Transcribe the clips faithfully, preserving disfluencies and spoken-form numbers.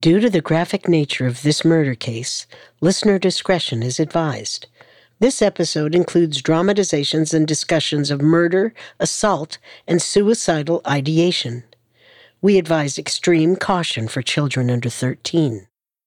Due to the graphic nature of this murder case, listener discretion is advised. This episode includes dramatizations and discussions of murder, assault, and suicidal ideation. We advise extreme caution for children under thirteen.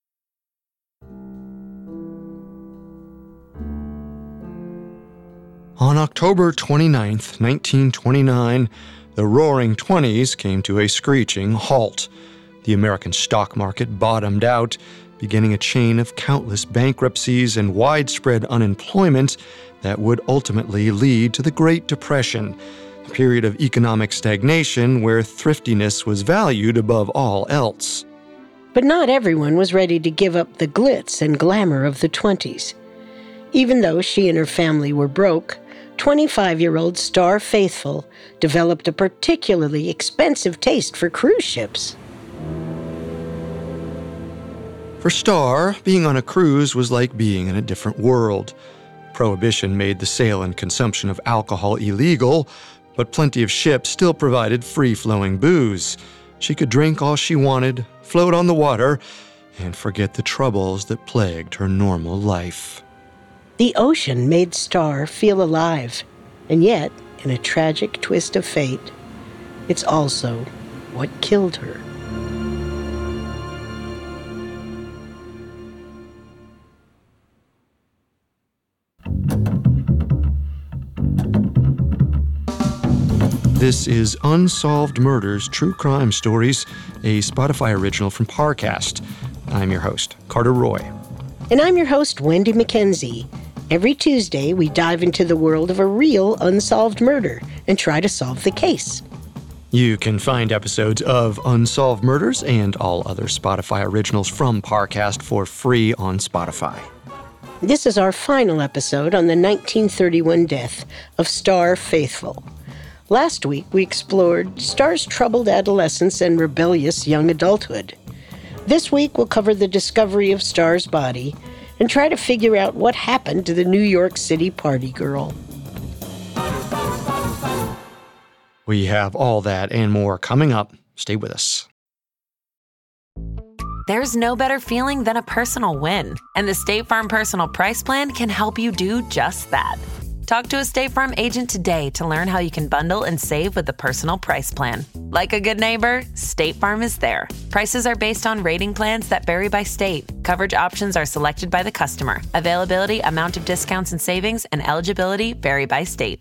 On October twenty-ninth, nineteen twenty-nine, the Roaring Twenties came to a screeching halt. The American stock market bottomed out, beginning a chain of countless bankruptcies and widespread unemployment that would ultimately lead to the Great Depression, a period of economic stagnation where thriftiness was valued above all else. But not everyone was ready to give up the glitz and glamour of the twenties. Even though she and her family were broke, twenty-five-year-old Star Faithfull developed a particularly expensive taste for cruise ships. For Star, being on a cruise was like being in a different world. Prohibition made the sale and consumption of alcohol illegal, but plenty of ships still provided free-flowing booze. She could drink all she wanted, float on the water, and forget the troubles that plagued her normal life. The ocean made Star feel alive, and yet, in a tragic twist of fate, it's also what killed her. This is Unsolved Murders True Crime Stories, a Spotify original from Parcast. I'm your host, Carter Roy. And I'm your host, Wendy McKenzie. Every Tuesday, we dive into the world of a real unsolved murder and try to solve the case. You can find episodes of Unsolved Murders and all other Spotify originals from Parcast for free on Spotify. This is our final episode on the nineteen thirty-one death of Star Faithfull. Last week, we explored Star's troubled adolescence and rebellious young adulthood. This week, we'll cover the discovery of Star's body and try to figure out what happened to the New York City party girl. We have all that and more coming up. Stay with us. There's no better feeling than a personal win, and the State Farm Personal Price Plan can help you do just that. Talk to a State Farm agent today to learn how you can bundle and save with the Personal Price Plan. Like a good neighbor, State Farm is there. Prices are based on rating plans that vary by state. Coverage options are selected by the customer. Availability, amount of discounts and savings, and eligibility vary by state.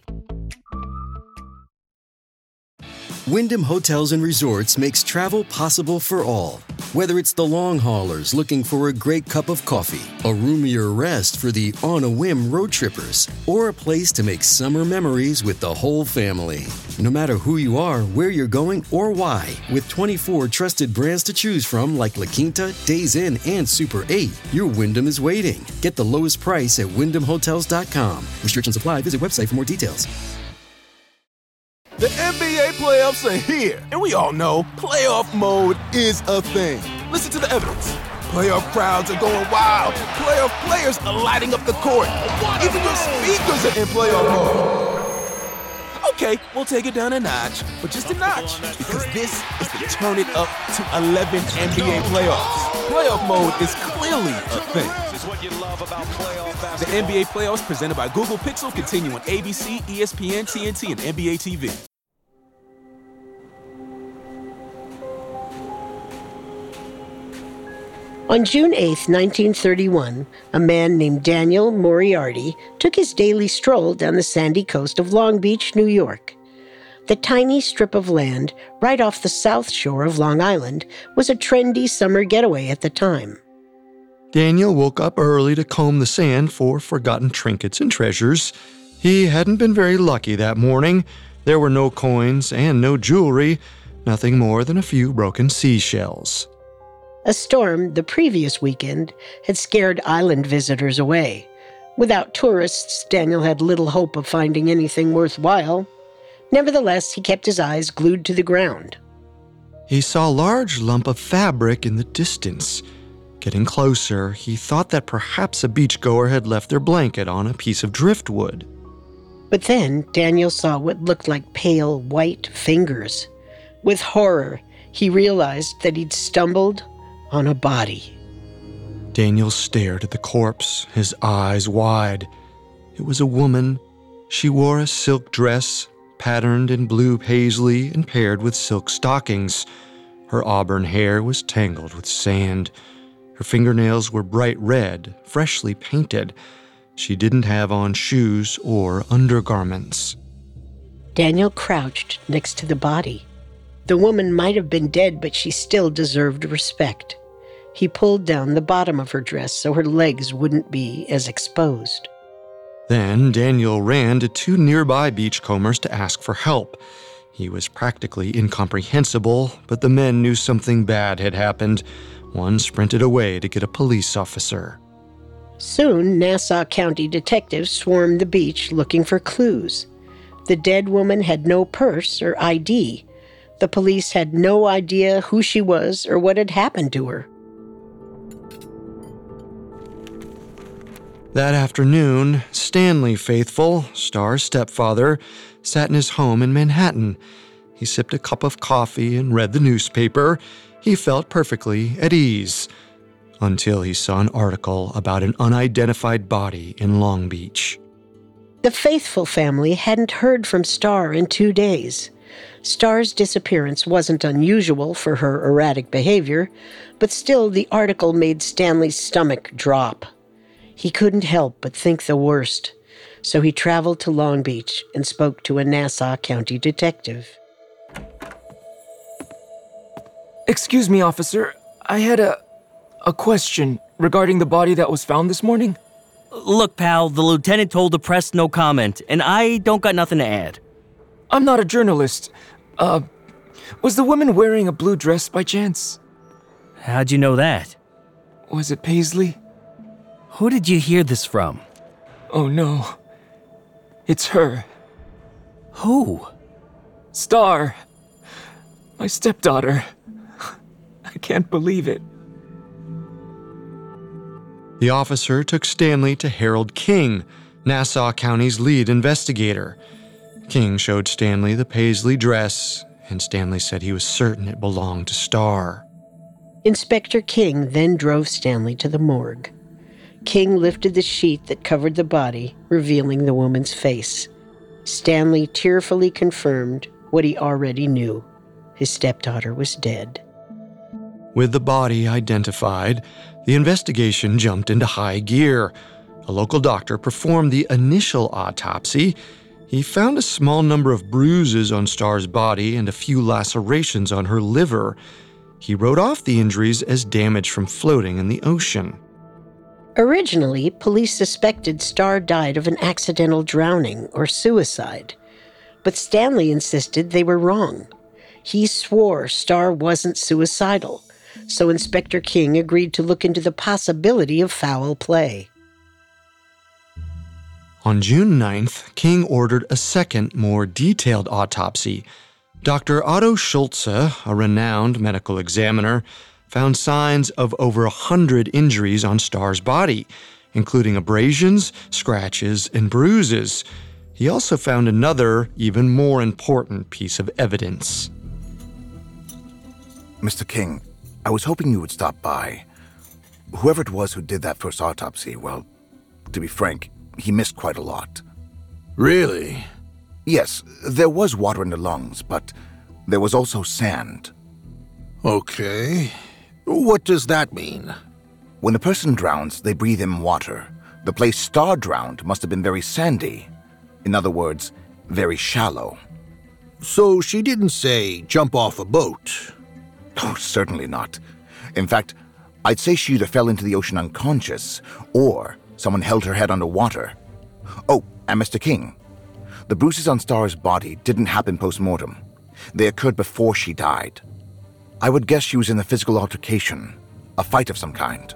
Wyndham Hotels and Resorts makes travel possible for all. Whether it's the long haulers looking for a great cup of coffee, a roomier rest for the on-a-whim road trippers, or a place to make summer memories with the whole family. No matter who you are, where you're going, or why, with twenty-four trusted brands to choose from like La Quinta, Days Inn, and Super eight, your Wyndham is waiting. Get the lowest price at wyndham hotels dot com. Restrictions apply. Visit website for more details. The N B A playoffs are here, and we all know playoff mode is a thing. Listen to the evidence. Playoff crowds are going wild. Playoff players are lighting up the court. Even your speakers are in playoff mode. Okay, we'll take it down a notch, but just a notch, because this is the Turn It Up to eleven N B A playoffs. Playoff mode is clearly a thing. The N B A playoffs presented by Google Pixel continue on A B C, E S P N, T N T, and N B A T V. On June eighth, nineteen thirty-one, a man named Daniel Moriarty took his daily stroll down the sandy coast of Long Beach, New York. The tiny strip of land right off the south shore of Long Island was a trendy summer getaway at the time. Daniel woke up early to comb the sand for forgotten trinkets and treasures. He hadn't been very lucky that morning. There were no coins and no jewelry, nothing more than a few broken seashells. A storm the previous weekend had scared island visitors away. Without tourists, Daniel had little hope of finding anything worthwhile. Nevertheless, he kept his eyes glued to the ground. He saw a large lump of fabric in the distance. Getting closer, he thought that perhaps a beachgoer had left their blanket on a piece of driftwood. But then Daniel saw what looked like pale white fingers. With horror, he realized that he'd stumbled, on a body. Daniel stared at the corpse, his eyes wide. It was a woman. She wore a silk dress, patterned in blue paisley and paired with silk stockings. Her auburn hair was tangled with sand. Her fingernails were bright red, freshly painted. She didn't have on shoes or undergarments. Daniel crouched next to the body. The woman might have been dead, but she still deserved respect. He pulled down the bottom of her dress so her legs wouldn't be as exposed. Then Daniel ran to two nearby beachcombers to ask for help. He was practically incomprehensible, but the men knew something bad had happened. One sprinted away to get a police officer. Soon, Nassau County detectives swarmed the beach looking for clues. The dead woman had no purse or I D. The police had no idea who she was or what had happened to her. That afternoon, Stanley Faithfull, Star's stepfather, sat in his home in Manhattan. He sipped a cup of coffee and read the newspaper. He felt perfectly at ease, until he saw an article about an unidentified body in Long Beach. The Faithfull family hadn't heard from Star in two days. Star's disappearance wasn't unusual for her erratic behavior, but still the article made Stanley's stomach drop. He couldn't help but think the worst, so he traveled to Long Beach and spoke to a Nassau County detective. Excuse me, officer. I had a a question regarding the body that was found this morning. Look, pal, the lieutenant told the press no comment, and I don't got nothing to add. I'm not a journalist. Uh, was the woman wearing a blue dress by chance? How'd you know that? Was it Paisley? Who did you hear this from? Oh no. It's her. Who? Star. My stepdaughter. I can't believe it. The officer took Stanley to Harold King, Nassau County's lead investigator. King showed Stanley the Paisley dress, and Stanley said he was certain it belonged to Star. Inspector King then drove Stanley to the morgue. King lifted the sheet that covered the body, revealing the woman's face. Stanley tearfully confirmed what he already knew. His stepdaughter was dead. With the body identified, the investigation jumped into high gear. A local doctor performed the initial autopsy. He found a small number of bruises on Star's body and a few lacerations on her liver. He wrote off the injuries as damage from floating in the ocean. Originally, police suspected Star died of an accidental drowning or suicide, but Stanley insisted they were wrong. He swore Star wasn't suicidal, so Inspector King agreed to look into the possibility of foul play. On June ninth, King ordered a second, more detailed autopsy. Doctor Otto Schulze, a renowned medical examiner, found signs of over a hundred injuries on Star's body, including abrasions, scratches, and bruises. He also found another, even more important piece of evidence. Mister King, I was hoping you would stop by. Whoever it was who did that first autopsy, well, to be frank, he missed quite a lot. Really? Yes, there was water in the lungs, but there was also sand. Okay. What does that mean? When a person drowns, they breathe in water. The place Star drowned must have been very sandy. In other words, very shallow. So she didn't say jump off a boat? Oh, certainly not. In fact, I'd say she either fell into the ocean unconscious, or someone held her head underwater. Oh, and Mister King, the bruises on Star's body didn't happen post-mortem. They occurred before she died. I would guess she was in a physical altercation, a fight of some kind.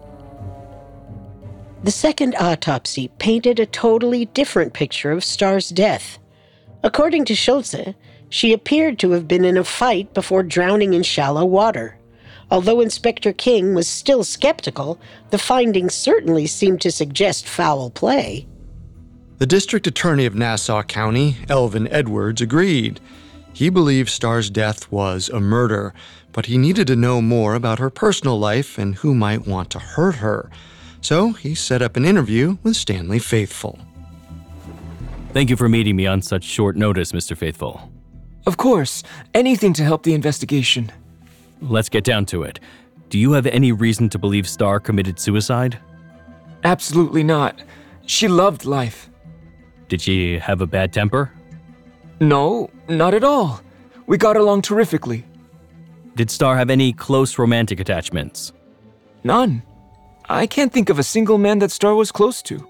The second autopsy painted a totally different picture of Star's death. According to Schulze, she appeared to have been in a fight before drowning in shallow water. Although Inspector King was still skeptical, the findings certainly seemed to suggest foul play. The district attorney of Nassau County, Elvin Edwards, agreed. He believed Star's death was a murder, but he needed to know more about her personal life and who might want to hurt her. So he set up an interview with Stanley Faithfull. Thank you for meeting me on such short notice, Mister Faithfull. Of course. Anything to help the investigation. Let's get down to it. Do you have any reason to believe Star committed suicide? Absolutely not. She loved life. Did she have a bad temper? No, not at all. We got along terrifically. Did Star have any close romantic attachments? None. I can't think of a single man that Star was close to.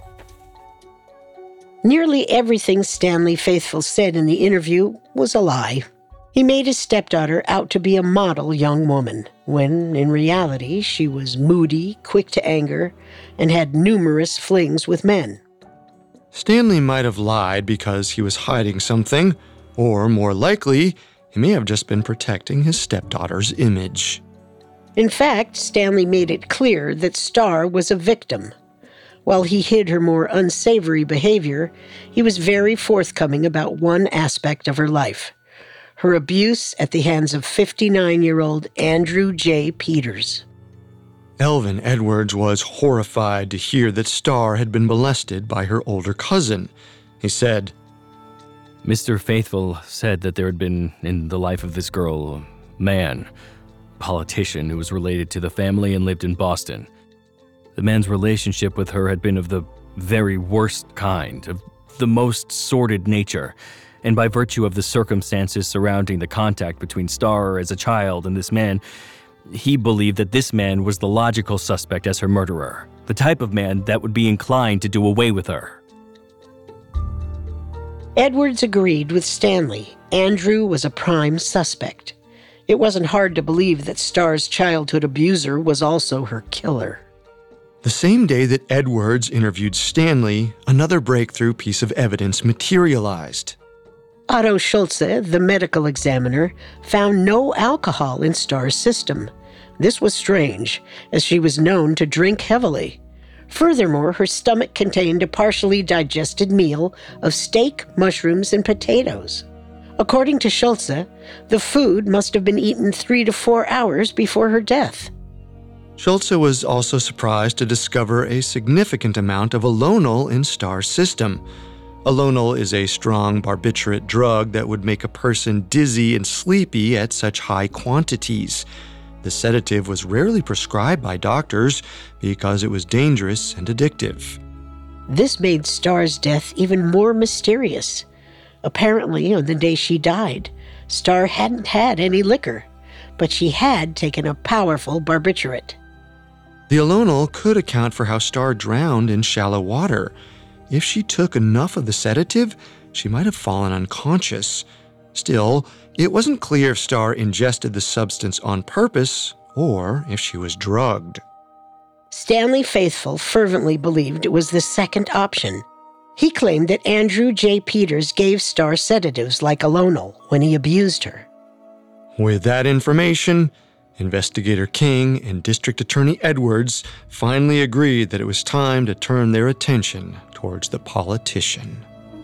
Nearly everything Stanley Faithfull said in the interview was a lie. He made his stepdaughter out to be a model young woman, when in reality she was moody, quick to anger, and had numerous flings with men. Stanley might have lied because he was hiding something, or more likely, he may have just been protecting his stepdaughter's image. In fact, Stanley made it clear that Star was a victim. While he hid her more unsavory behavior, he was very forthcoming about one aspect of her life: her abuse at the hands of fifty-nine-year-old Andrew J. Peters. Elvin Edwards was horrified to hear that Star had been molested by her older cousin. He said, Mister Faithfull said that there had been in the life of this girl a man, a politician who was related to the family and lived in Boston. The man's relationship with her had been of the very worst kind, of the most sordid nature, and by virtue of the circumstances surrounding the contact between Star as a child and this man, he believed that this man was the logical suspect as her murderer, the type of man that would be inclined to do away with her. Edwards agreed with Stanley. Andrew was a prime suspect. It wasn't hard to believe that Star's childhood abuser was also her killer. The same day that Edwards interviewed Stanley, another breakthrough piece of evidence materialized. Otto Schulze, the medical examiner, found no alcohol in Star's system. This was strange, as she was known to drink heavily. Furthermore, her stomach contained a partially digested meal of steak, mushrooms, and potatoes. According to Schulze, the food must have been eaten three to four hours before her death. Schulze was also surprised to discover a significant amount of Alonil in Star's system. Alonil is a strong barbiturate drug that would make a person dizzy and sleepy at such high quantities. The sedative was rarely prescribed by doctors because it was dangerous and addictive. This made Star's death even more mysterious. Apparently, on the day she died, Star hadn't had any liquor, but she had taken a powerful barbiturate. The Alonil could account for how Star drowned in shallow water. If she took enough of the sedative, she might have fallen unconscious. Still, it wasn't clear if Star ingested the substance on purpose or if she was drugged. Stanley Faithfull fervently believed it was the second option. He claimed that Andrew J. Peters gave Star sedatives like Alonil when he abused her. With that information, Investigator King and District Attorney Edwards finally agreed that it was time to turn their attention towards the politician.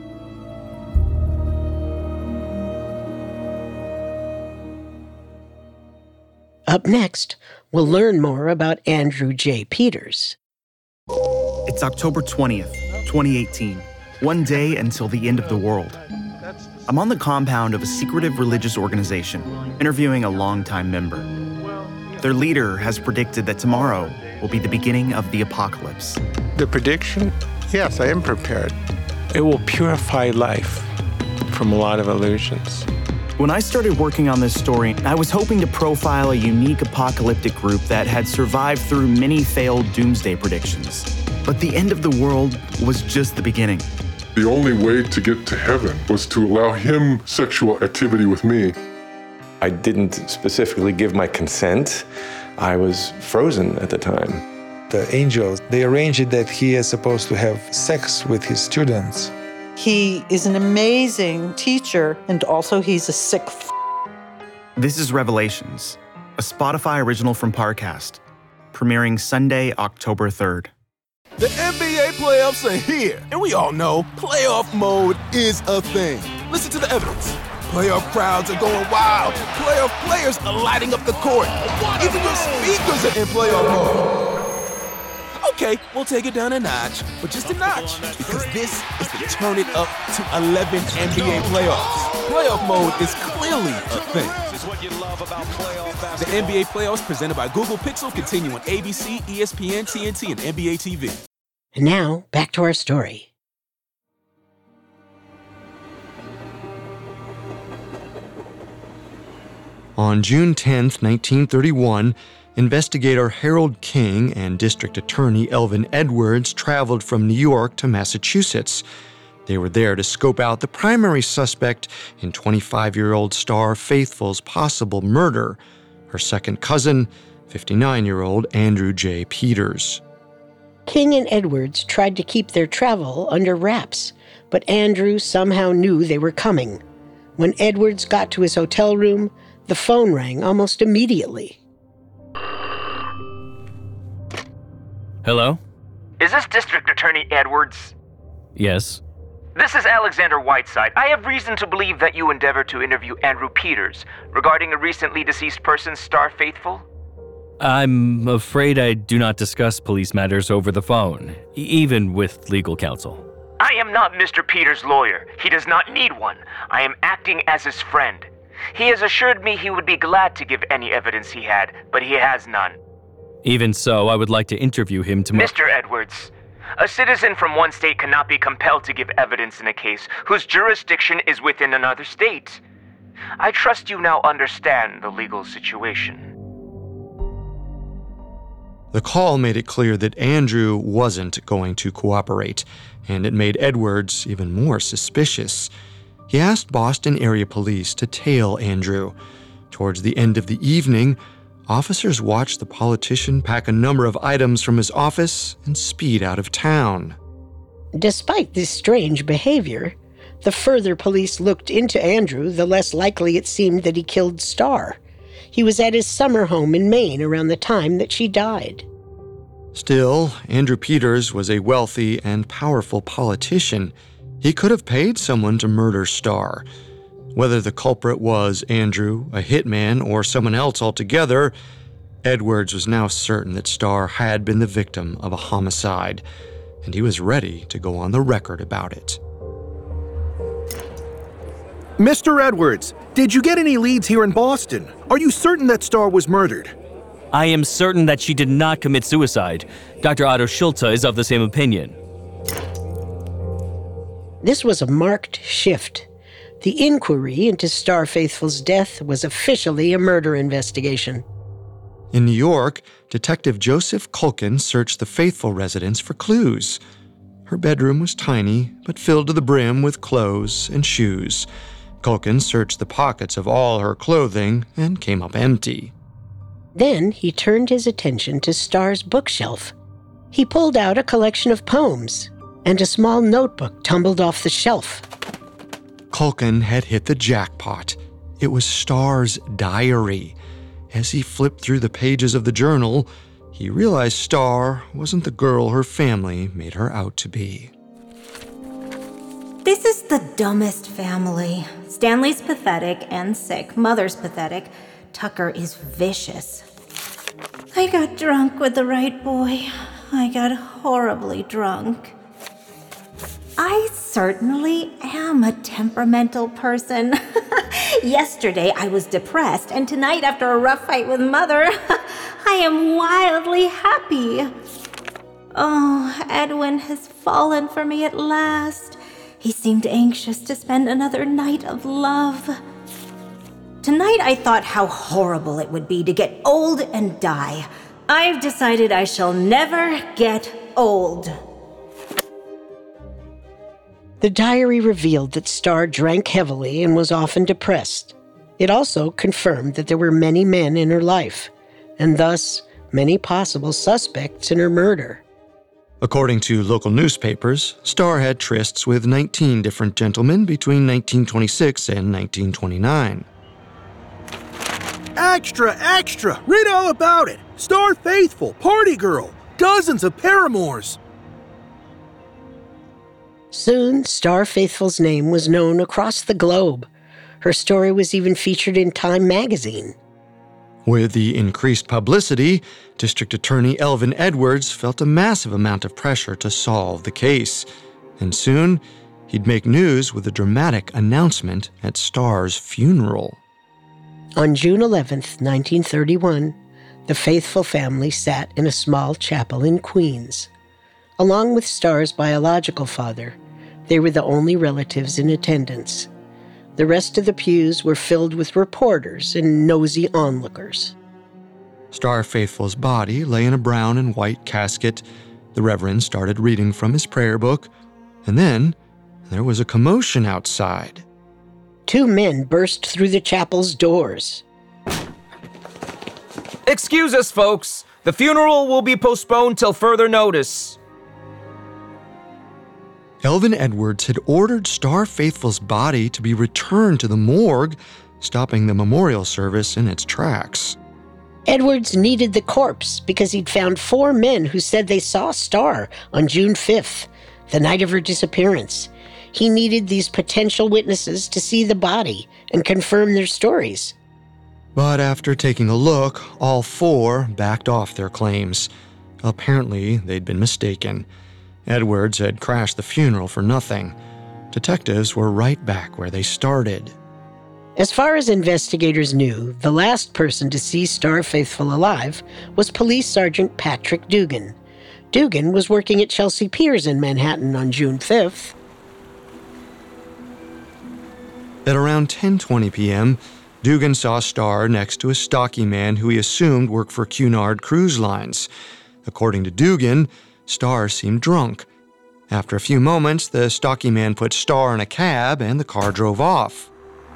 Up next, we'll learn more about Andrew J. Peters. It's October twentieth, twenty eighteen, one day until the end of the world. I'm on the compound of a secretive religious organization, interviewing a longtime member. Their leader has predicted that tomorrow will be the beginning of the apocalypse. The prediction? Yes, I am prepared. It will purify life from a lot of illusions. When I started working on this story, I was hoping to profile a unique apocalyptic group that had survived through many failed doomsday predictions. But the end of the world was just the beginning. The only way to get to heaven was to allow him sexual activity with me. I didn't specifically give my consent. I was frozen at the time. The angels, they arranged it that he is supposed to have sex with his students. He is an amazing teacher, and also he's a sick f***. This is Revelations, a Spotify original from Parcast, premiering Sunday, October third. The N B A playoffs are here, and we all know playoff mode is a thing. Listen to the evidence. Playoff crowds are going wild. Playoff players are lighting up the court. Even your speakers are in playoff mode. Okay, we'll take it down a notch, but just a notch, because this is the turn it up to eleven N B A playoffs. Playoff mode is clearly a thing. The N B A playoffs presented by Google Pixel continue on A B C, E S P N, T N T, and N B A T V. And now, back to our story. On June tenth, nineteen thirty-one, investigator Harold King and District Attorney Elvin Edwards traveled from New York to Massachusetts. They were there to scope out the primary suspect in twenty-five-year-old Star Faithfull's possible murder, her second cousin, fifty-nine-year-old Andrew J. Peters. King and Edwards tried to keep their travel under wraps, but Andrew somehow knew they were coming. When Edwards got to his hotel room, the phone rang almost immediately. Hello? Is this District Attorney Edwards? Yes. This is Alexander Whiteside. I have reason to believe that you endeavored to interview Andrew Peters regarding a recently deceased person, Star Faithfull. I'm afraid I do not discuss police matters over the phone, e- even with legal counsel. I am not Mister Peters' lawyer. He does not need one. I am acting as his friend. He has assured me he would be glad to give any evidence he had, but he has none. Even so, I would like to interview him tomorrow. Mister Edwards, a citizen from one state cannot be compelled to give evidence in a case whose jurisdiction is within another state. I trust you now understand the legal situation. The call made it clear that Andrew wasn't going to cooperate, and it made Edwards even more suspicious. He asked Boston area police to tail Andrew. Towards the end of the evening, officers watched the politician pack a number of items from his office and speed out of town. Despite this strange behavior, the further police looked into Andrew, the less likely it seemed that he killed Star. He was at his summer home in Maine around the time that she died. Still, Andrew Peters was a wealthy and powerful politician. He could have paid someone to murder Star. Whether the culprit was Andrew, a hitman, or someone else altogether, Edwards was now certain that Star had been the victim of a homicide, and he was ready to go on the record about it. Mister Edwards, did you get any leads here in Boston? Are you certain that Star was murdered? I am certain that she did not commit suicide. Doctor Otto Schulte is of the same opinion. This was a marked shift. The inquiry into Star Faithfull's death was officially a murder investigation. In New York, Detective Joseph Culkin searched the Faithfull residence for clues. Her bedroom was tiny, but filled to the brim with clothes and shoes. Culkin searched the pockets of all her clothing and came up empty. Then he turned his attention to Star's bookshelf. He pulled out a collection of poems, and a small notebook tumbled off the shelf. Culkin had hit the jackpot. It was Star's diary. As he flipped through the pages of the journal, he realized Star wasn't the girl her family made her out to be. This is the dumbest family. Stanley's pathetic and sick. Mother's pathetic. Tucker is vicious. I got drunk with the right boy. I got horribly drunk. I certainly am a temperamental person. Yesterday I was depressed, and tonight, after a rough fight with Mother, I am wildly happy. Oh, Edwin has fallen for me at last. He seemed anxious to spend another night of love. Tonight I thought how horrible it would be to get old and die. I've decided I shall never get old. The diary revealed that Star drank heavily and was often depressed. It also confirmed that there were many men in her life, and thus many possible suspects in her murder. According to local newspapers, Star had trysts with nineteen different gentlemen between nineteen twenty-six and nineteen twenty-nine. Extra, extra! Read all about it! Star Faithfull, party girl, dozens of paramours. Soon, Star Faithfull's name was known across the globe. Her story was even featured in Time magazine. With the increased publicity, District Attorney Elvin Edwards felt a massive amount of pressure to solve the case. And soon, he'd make news with a dramatic announcement at Starr's funeral. On June eleventh, nineteen thirty-one, the Faithfull family sat in a small chapel in Queens. Along with Starr's biological father, they were the only relatives in attendance. The rest of the pews were filled with reporters and nosy onlookers. Starr Faithfull's body lay in a brown and white casket. The Reverend started reading from his prayer book, and then there was a commotion outside. Two men burst through the chapel's doors. Excuse us, folks. The funeral will be postponed till further notice. Elvin Edwards had ordered Starr Faithfull's body to be returned to the morgue, stopping the memorial service in its tracks. Edwards needed the corpse because he'd found four men who said they saw Starr on June fifth, the night of her disappearance. He needed these potential witnesses to see the body and confirm their stories. But after taking a look, all four backed off their claims. Apparently, they'd been mistaken. Edwards had crashed the funeral for nothing. Detectives were right back where they started. As far as investigators knew, the last person to see Starr Faithfull alive was Police Sergeant Patrick Dugan. Dugan was working at Chelsea Piers in Manhattan on June fifth. At around ten twenty p.m., Dugan saw Starr next to a stocky man who he assumed worked for Cunard Cruise Lines. According to Dugan, Starr seemed drunk. After a few moments, the stocky man put Starr in a cab and the car drove off.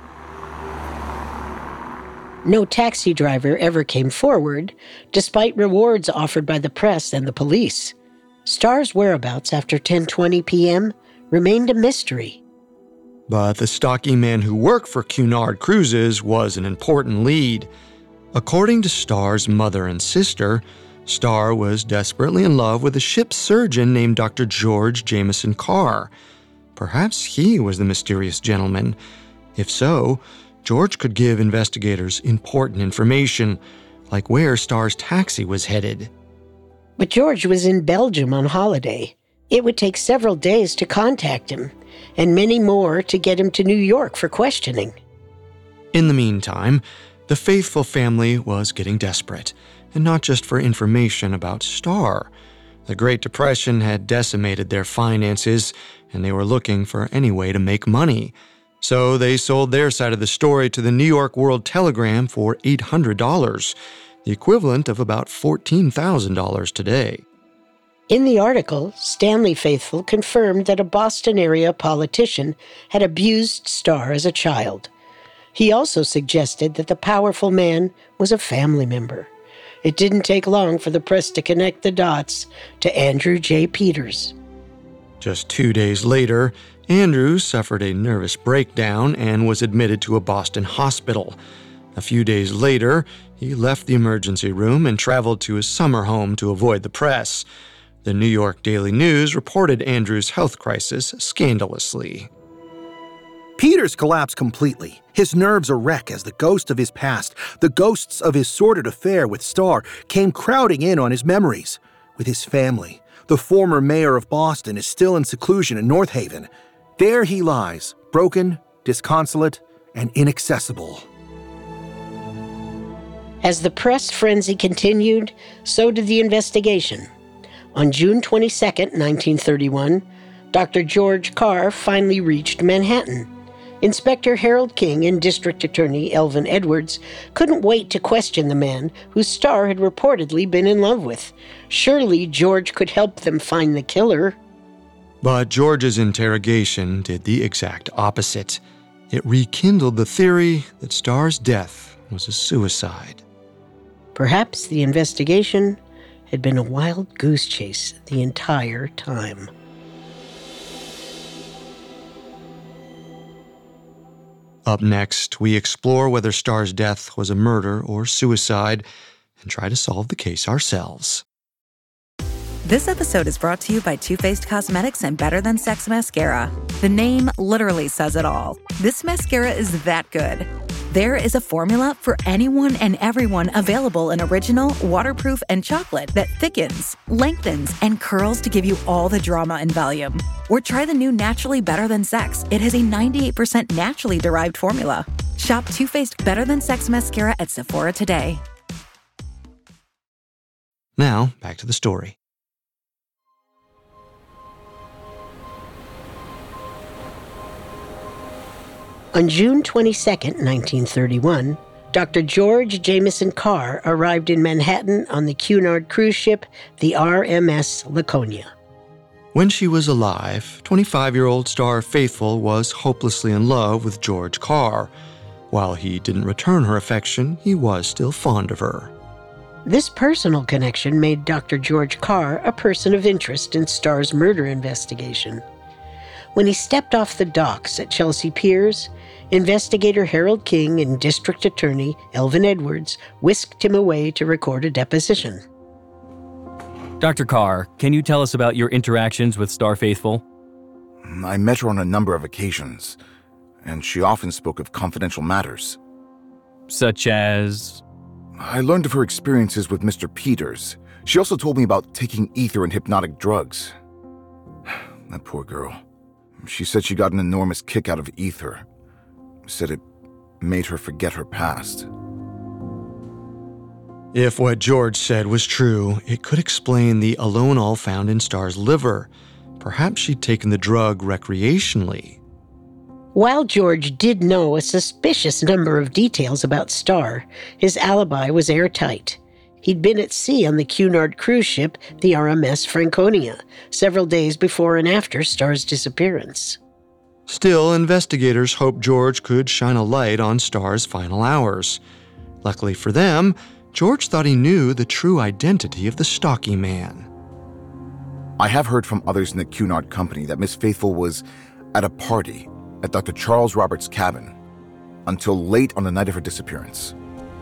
No taxi driver ever came forward, despite rewards offered by the press and the police. Starr's whereabouts after ten twenty p.m. remained a mystery. But the stocky man who worked for Cunard Cruises was an important lead. According to Starr's mother and sister, Starr was desperately in love with a ship's surgeon named Doctor George Jameson Carr. Perhaps he was the mysterious gentleman. If so, George could give investigators important information, like where Starr's taxi was headed. But George was in Belgium on holiday. It would take several days to contact him, and many more to get him to New York for questioning. In the meantime, the Faithfull family was getting desperate, and not just for information about Starr. The Great Depression had decimated their finances, and they were looking for any way to make money. So they sold their side of the story to the New York World Telegram for eight hundred dollars, the equivalent of about fourteen thousand dollars today. In the article, Stanley Faithfull confirmed that a Boston-area politician had abused Starr as a child. He also suggested that the powerful man was a family member. It didn't take long for the press to connect the dots to Andrew J. Peters. Just two days later, Andrew suffered a nervous breakdown and was admitted to a Boston hospital. A few days later, he left the emergency room and traveled to his summer home to avoid the press. The New York Daily News reported Andrew's health crisis scandalously. Peters collapsed completely, his nerves a wreck as the ghost of his past, the ghosts of his sordid affair with Starr, came crowding in on his memories. With his family, the former mayor of Boston is still in seclusion in North Haven. There he lies, broken, disconsolate, and inaccessible. As the press frenzy continued, so did the investigation. On June twenty-second, nineteen thirty-one, Doctor George Carr finally reached Manhattan. Inspector Harold King and District Attorney Elvin Edwards couldn't wait to question the man whose Starr had reportedly been in love with. Surely George could help them find the killer. But George's interrogation did the exact opposite. It rekindled the theory that Starr's death was a suicide. Perhaps the investigation had been a wild goose chase the entire time. Up next, we explore whether Starr's death was a murder or suicide and try to solve the case ourselves. This episode is brought to you by Too Faced Cosmetics and Better Than Sex Mascara. The name literally says it all. This mascara is that good. There is a formula for anyone and everyone available in original, waterproof, and chocolate that thickens, lengthens, and curls to give you all the drama and volume. Or try the new Naturally Better Than Sex. It has a ninety-eight percent naturally derived formula. Shop Too Faced Better Than Sex Mascara at Sephora today. Now, back to the story. On June twenty-second, nineteen thirty-one, Doctor George Jameson Carr arrived in Manhattan on the Cunard cruise ship, the R M S Laconia. When she was alive, twenty-five-year-old Star Faithfull was hopelessly in love with George Carr. While he didn't return her affection, he was still fond of her. This personal connection made Doctor George Carr a person of interest in Star's murder investigation. When he stepped off the docks at Chelsea Piers, investigator Harold King and District Attorney Elvin Edwards whisked him away to record a deposition. Doctor Carr, can you tell us about your interactions with Star Faithfull? I met her on a number of occasions, and she often spoke of confidential matters. Such as? I learned of her experiences with Mister Peters. She also told me about taking ether and hypnotic drugs. That poor girl. She said she got an enormous kick out of ether. Said it made her forget her past. If what George said was true, it could explain the Alonol found in Star's liver. Perhaps she'd taken the drug recreationally. While George did know a suspicious number of details about Star, his alibi was airtight. He'd been at sea on the Cunard cruise ship, the R M S Franconia, several days before and after Star's disappearance. Still, investigators hoped George could shine a light on Star's final hours. Luckily for them, George thought he knew the true identity of the stocky man. I have heard from others in the Cunard company that Miss Faithfull was at a party at Doctor Charles Roberts' cabin until late on the night of her disappearance.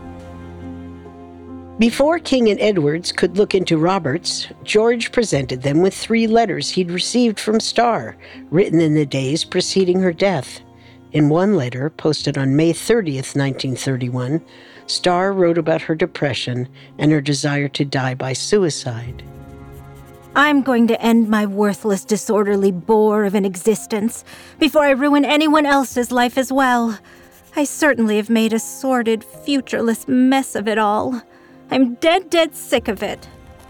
Before King and Edwards could look into Roberts, George presented them with three letters he'd received from Star, written in the days preceding her death. In one letter, posted on May thirtieth, nineteen thirty-one, Star wrote about her depression and her desire to die by suicide. I'm going to end my worthless, disorderly bore of an existence before I ruin anyone else's life as well. I certainly have made a sordid, futureless mess of it all. I'm dead, dead sick of it.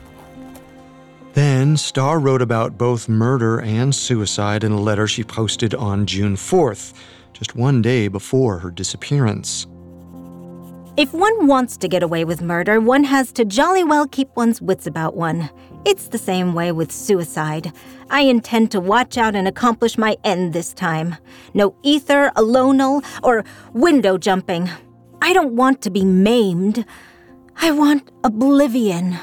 Then, Star wrote about both murder and suicide in a letter she posted on June fourth, just one day before her disappearance. If one wants to get away with murder, one has to jolly well keep one's wits about one. It's the same way with suicide. I intend to watch out and accomplish my end this time. No ether, alonal, or window jumping. I don't want to be maimed. I want oblivion.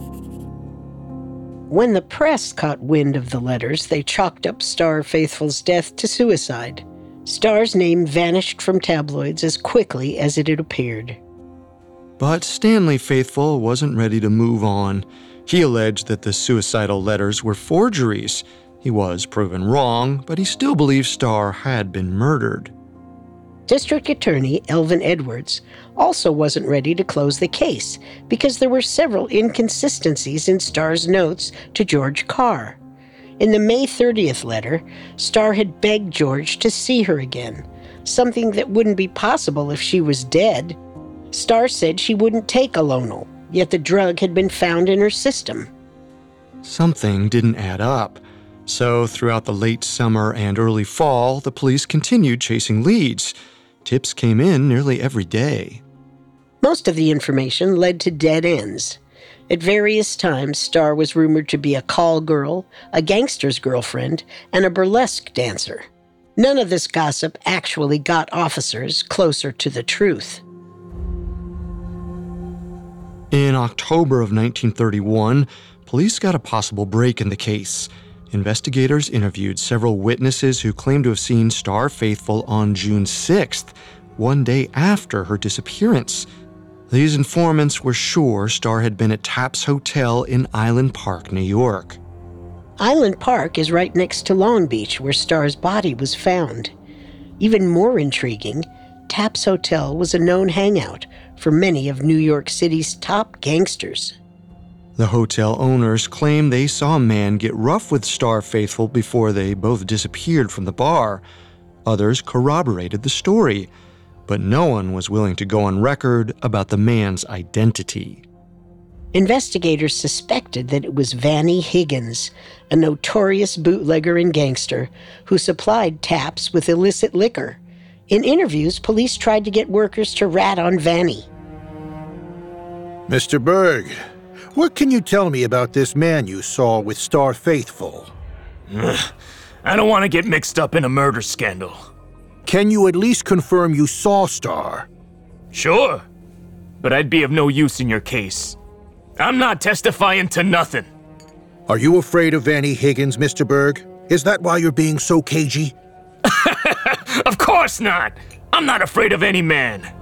When the press caught wind of the letters, they chalked up Star Faithfull's death to suicide. Star's name vanished from tabloids as quickly as it had appeared. But Stanley Faithfull wasn't ready to move on. He alleged that the suicidal letters were forgeries. He was proven wrong, but he still believed Star had been murdered. District Attorney Elvin Edwards also wasn't ready to close the case because there were several inconsistencies in Star's notes to George Carr. In the May thirtieth letter, Star had begged George to see her again, something that wouldn't be possible if she was dead. Star said she wouldn't take Alonol, yet the drug had been found in her system. Something didn't add up. So throughout the late summer and early fall, the police continued chasing leads. Tips came in nearly every day. Most of the information led to dead ends. At various times, Star was rumored to be a call girl, a gangster's girlfriend, and a burlesque dancer. None of this gossip actually got officers closer to the truth. In October of nineteen thirty-one, police got a possible break in the case. Investigators interviewed several witnesses who claimed to have seen Star Faithfull on June sixth, one day after her disappearance. These informants were sure Starr had been at Taps Hotel in Island Park, New York. Island Park is right next to Long Beach, where Starr's body was found. Even more intriguing, Taps Hotel was a known hangout for many of New York City's top gangsters. The hotel owners claim they saw a man get rough with Starr faithful before they both disappeared from the bar. Others corroborated the story, but no one was willing to go on record about the man's identity. Investigators suspected that it was Vannie Higgins, a notorious bootlegger and gangster who supplied Taps with illicit liquor. In interviews, police tried to get workers to rat on Vannie. Mister Berg, what can you tell me about this man you saw with Starr Faithful? I don't want to get mixed up in a murder scandal. Can you at least confirm you saw Starr? Sure, but I'd be of no use in your case. I'm not testifying to nothing. Are you afraid of Vannie Higgins, Mister Berg? Is that why you're being so cagey? Of course not! I'm not afraid of any man.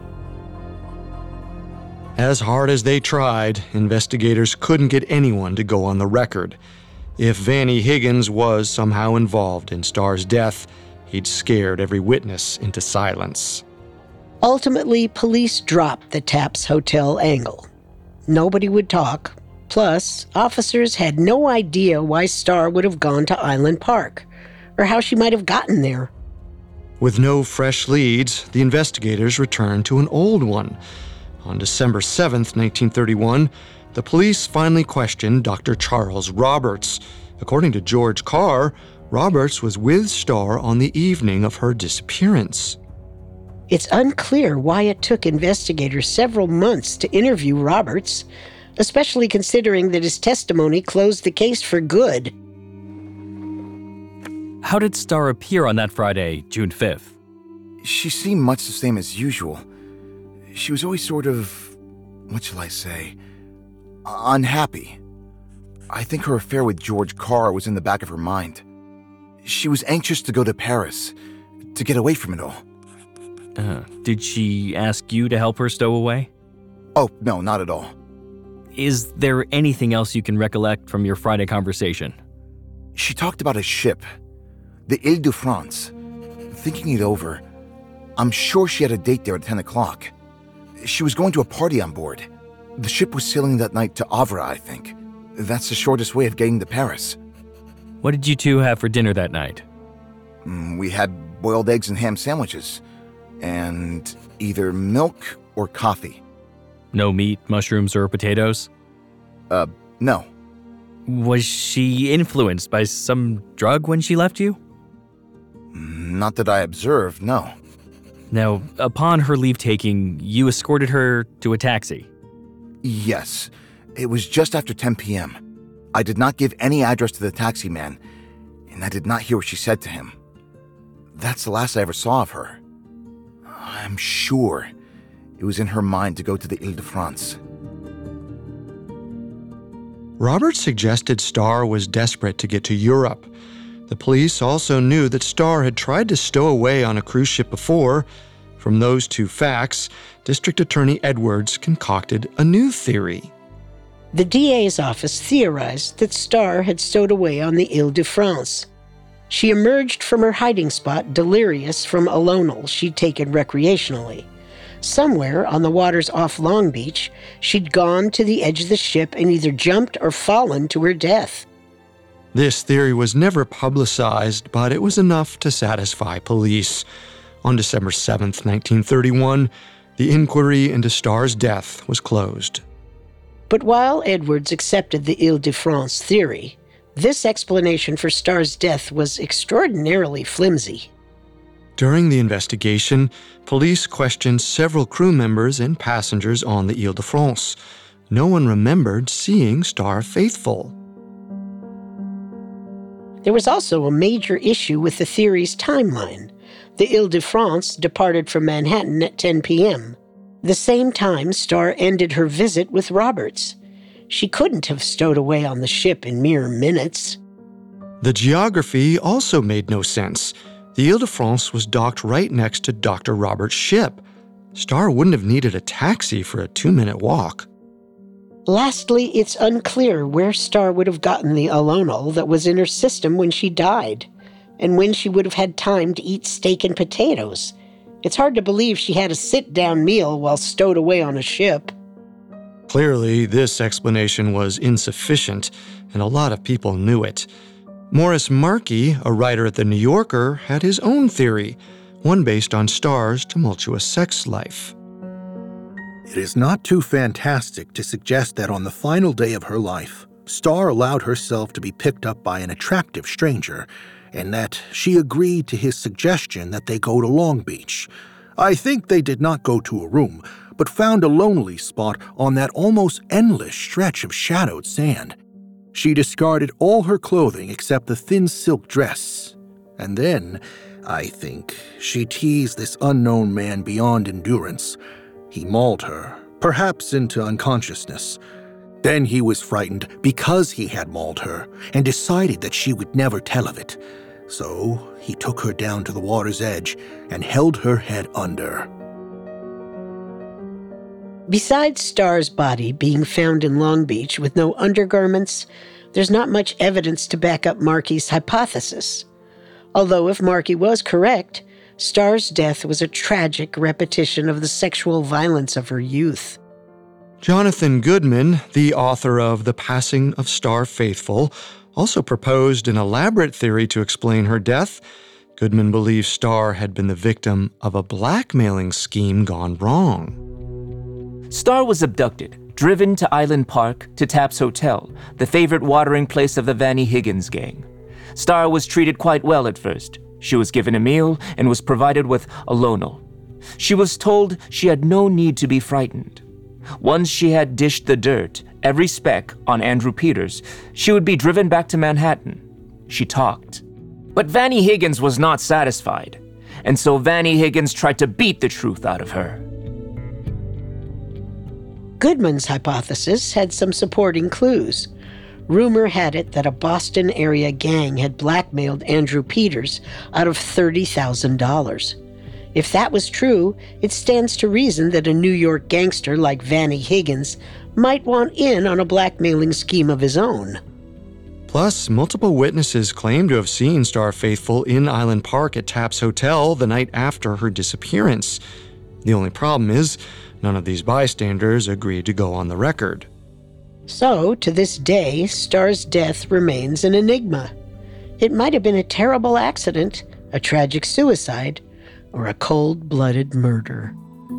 As hard as they tried, investigators couldn't get anyone to go on the record. If Vannie Higgins was somehow involved in Starr's death, he'd scared every witness into silence. Ultimately, police dropped the Taps Hotel angle. Nobody would talk. Plus, officers had no idea why Starr would have gone to Island Park, or how she might have gotten there. With no fresh leads, the investigators returned to an old one. On December seventh, nineteen thirty-one, the police finally questioned Doctor Charles Roberts. According to George Carr, Roberts was with Starr on the evening of her disappearance. It's unclear why it took investigators several months to interview Roberts, especially considering that his testimony closed the case for good. How did Starr appear on that Friday, June fifth? She seemed much the same as usual. She was always sort of, what shall I say, unhappy. I think her affair with George Carr was in the back of her mind. She was anxious to go to Paris, to get away from it all. Uh, did she ask you to help her stow away? Oh, no, not at all. Is there anything else you can recollect from your Friday conversation? She talked about a ship, the Ile-de-France. Thinking it over, I'm sure she had a date there at ten o'clock. She was going to a party on board. The ship was sailing that night to Havre, I think. That's the shortest way of getting to Paris. What did you two have for dinner that night? Mm, we had boiled eggs and ham sandwiches. And either milk or coffee. No meat, mushrooms, or potatoes? Uh, no. Was she influenced by some drug when she left you? Not that I observed, no. Now, upon her leave-taking, you escorted her to a taxi? Yes. It was just after ten p.m. I did not give any address to the taxi man, and I did not hear what she said to him. That's the last I ever saw of her. I'm sure it was in her mind to go to the Ile-de-France. Roberts suggested Starr was desperate to get to Europe. The police also knew that Starr had tried to stow away on a cruise ship before. From those two facts, District Attorney Edwards concocted a new theory. The D A's office theorized that Starr had stowed away on the Ile-de-France. She emerged from her hiding spot delirious from Alonal she'd taken recreationally. Somewhere on the waters off Long Beach, she'd gone to the edge of the ship and either jumped or fallen to her death. This theory was never publicized, but it was enough to satisfy police. On December seventh, nineteen thirty-one, the inquiry into Starr's death was closed. But while Edwards accepted the Ile-de-France theory, this explanation for Starr's death was extraordinarily flimsy. During the investigation, police questioned several crew members and passengers on the Ile-de-France. No one remembered seeing Starr Faithful. There was also a major issue with the theory's timeline. The Ile-de-France departed from Manhattan at ten p.m., the same time Starr ended her visit with Roberts. She couldn't have stowed away on the ship in mere minutes. The geography also made no sense. The Ile-de-France was docked right next to Doctor Roberts' ship. Star wouldn't have needed a taxi for a two-minute walk. Lastly, it's unclear where Star would have gotten the Alonal that was in her system when she died, and when she would have had time to eat steak and potatoes. It's hard to believe she had a sit-down meal while stowed away on a ship. Clearly, this explanation was insufficient, and a lot of people knew it. Morris Markey, a writer at The New Yorker, had his own theory, one based on Star's tumultuous sex life. It is not too fantastic to suggest that on the final day of her life, Star allowed herself to be picked up by an attractive stranger, and that she agreed to his suggestion that they go to Long Beach. I think they did not go to a room, but found a lonely spot on that almost endless stretch of shadowed sand. She discarded all her clothing except the thin silk dress. And then, I think, she teased this unknown man beyond endurance. He mauled her, perhaps into unconsciousness. Then he was frightened because he had mauled her and decided that she would never tell of it. So he took her down to the water's edge and held her head under. Besides Star's body being found in Long Beach with no undergarments, there's not much evidence to back up Markey's hypothesis. Although if Markey was correct, Star's death was a tragic repetition of the sexual violence of her youth. Jonathan Goodman, the author of The Passing of Star Faithful, also proposed an elaborate theory to explain her death. Goodman believes Star had been the victim of a blackmailing scheme gone wrong. Star was abducted, driven to Island Park to Taps Hotel, the favorite watering place of the Vannie Higgins gang. Star was treated quite well at first. She was given a meal and was provided with a Alonal. She was told she had no need to be frightened. Once she had dished the dirt, every speck, on Andrew Peters, she would be driven back to Manhattan. She talked. But Vannie Higgins was not satisfied, and so Vannie Higgins tried to beat the truth out of her. Goodman's hypothesis had some supporting clues. Rumor had it that a Boston-area gang had blackmailed Andrew Peters out of thirty thousand dollars. If that was true, it stands to reason that a New York gangster like Vannie Higgins might want in on a blackmailing scheme of his own. Plus, multiple witnesses claim to have seen Star Faithful in Island Park at Taps Hotel the night after her disappearance. The only problem is, none of these bystanders agreed to go on the record. So, to this day, Star's death remains an enigma. It might have been a terrible accident, a tragic suicide, or a cold-blooded murder.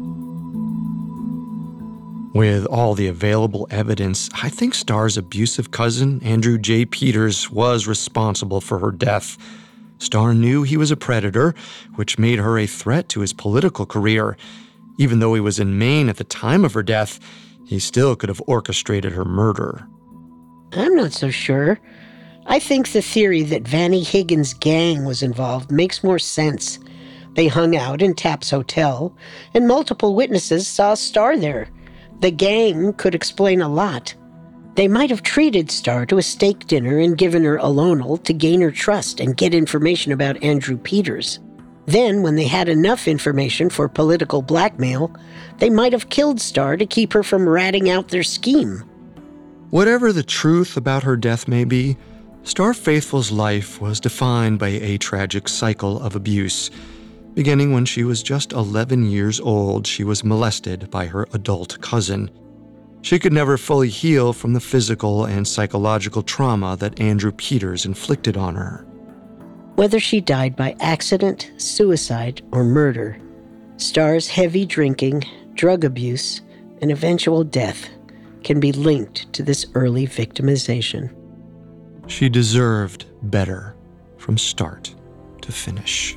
With all the available evidence, I think Star's abusive cousin, Andrew J. Peters, was responsible for her death. Star knew he was a predator, which made her a threat to his political career. Even though he was in Maine at the time of her death, he still could have orchestrated her murder. I'm not so sure. I think the theory that Vannie Higgins' gang was involved makes more sense. They hung out in Taps Hotel, and multiple witnesses saw Star there. The gang could explain a lot. They might have treated Star to a steak dinner and given her Alonal to gain her trust and get information about Andrew Peters. Then, when they had enough information for political blackmail, they might have killed Star to keep her from ratting out their scheme. Whatever the truth about her death may be, Star Faithful's life was defined by a tragic cycle of abuse. Beginning when she was just eleven years old, she was molested by her adult cousin. She could never fully heal from the physical and psychological trauma that Andrew Peters inflicted on her. Whether she died by accident, suicide, or murder, Star's heavy drinking, drug abuse, and eventual death can be linked to this early victimization. She deserved better from start to finish.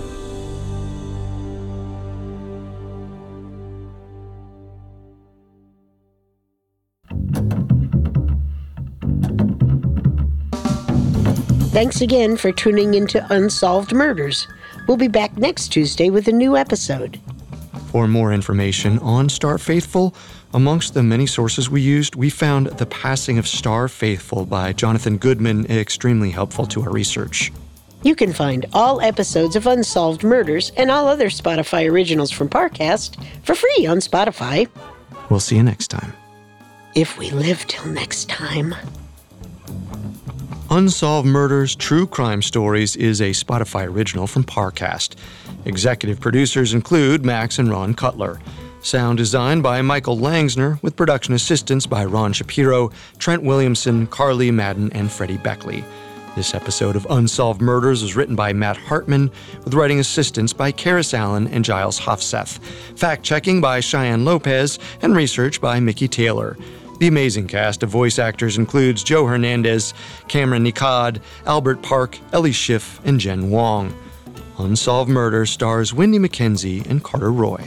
Thanks again for tuning into Unsolved Murders. We'll be back next Tuesday with a new episode. For more information on Star Faithful, amongst the many sources we used, we found The Passing of Star Faithful by Jonathan Goodman extremely helpful to our research. You can find all episodes of Unsolved Murders and all other Spotify originals from Parcast for free on Spotify. We'll see you next time. If we live till next time. Unsolved Murders True Crime Stories is a Spotify original from Parcast. Executive producers include Max and Ron Cutler. Sound design by Michael Langsner, with production assistance by Ron Shapiro, Trent Williamson, Carly Madden, and Freddie Beckley. This episode of Unsolved Murders was written by Matt Hartman, with writing assistance by Karis Allen and Giles Hofseth. Fact-checking by Cheyenne Lopez, and research by Mickey Taylor. The amazing cast of voice actors includes Joe Hernandez, Cameron Nicod, Albert Park, Ellie Schiff, and Jen Wong. Unsolved Murders stars Wendy McKenzie and Carter Roy.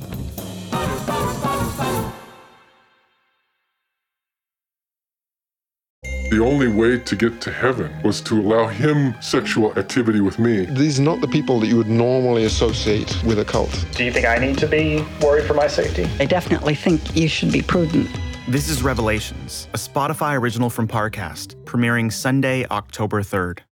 The only way to get to heaven was to allow him sexual activity with me. These are not the people that you would normally associate with a cult. Do you think I need to be worried for my safety? I definitely think you should be prudent. This is Revelations, a Spotify original from Parcast, premiering Sunday, October third.